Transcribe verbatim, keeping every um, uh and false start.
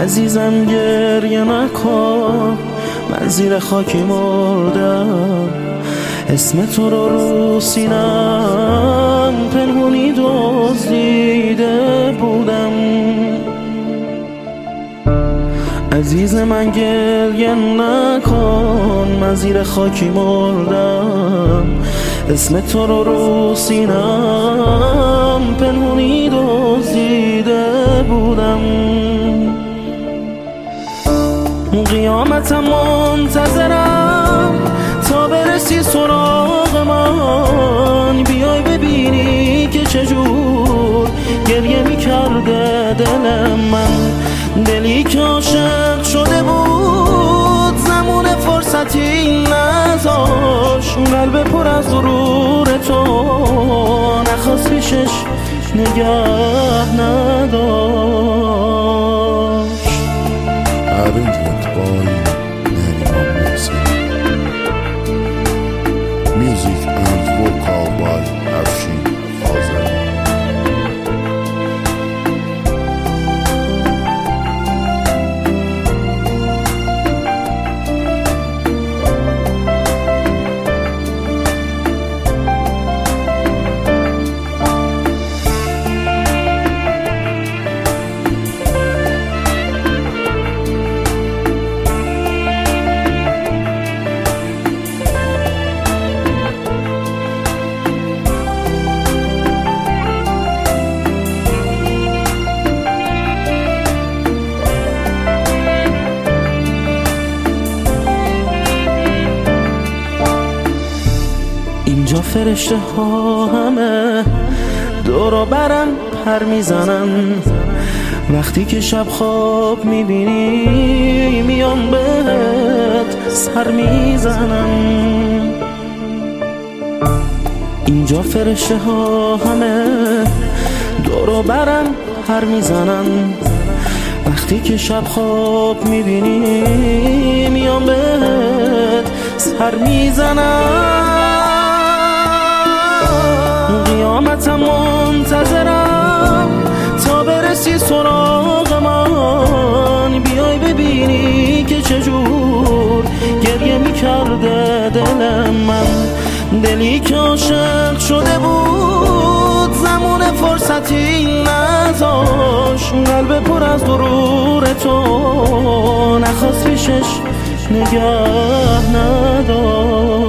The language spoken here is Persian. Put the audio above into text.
عزیزم گریه نکن، من زیر خاکی مردم. اسم تو رو رو سینم پنهونی دزدیده بودم. عزیز من گریه نکن، من زیر خاکی مردم. اسم تو رو رو سینم پنهونی دزدیده بودم. قیامتم منتظرم تا برسی سراغ من، بیای ببینی که چجور گریه میکرده دل من. دلی که عاشق شده بود زمان فرصتی نذاش، قلب پر از غرور تو نخواست پیشش نگه نداشت. Arrangement by Nariman Mohsen. Music and vocal by Afshin Azari. اینجا فرشته ها همه دورو برم پر میزنن، وقتی که شب خواب میبینی میان بهت سر میزنن. اینجا فرشته ها همه دورو برم پر میزنن، وقتی که شب خواب میبینی میان بهت سر میزنن. قیامتم منتظرم تا برسی سراغ من، بیای ببینی که چجور گریه میکرده دل من. دلی که عاشق شده بود زمان فرصتی نذاش، قلب پر از غرور تو نخواست پیشش نگه نداشت.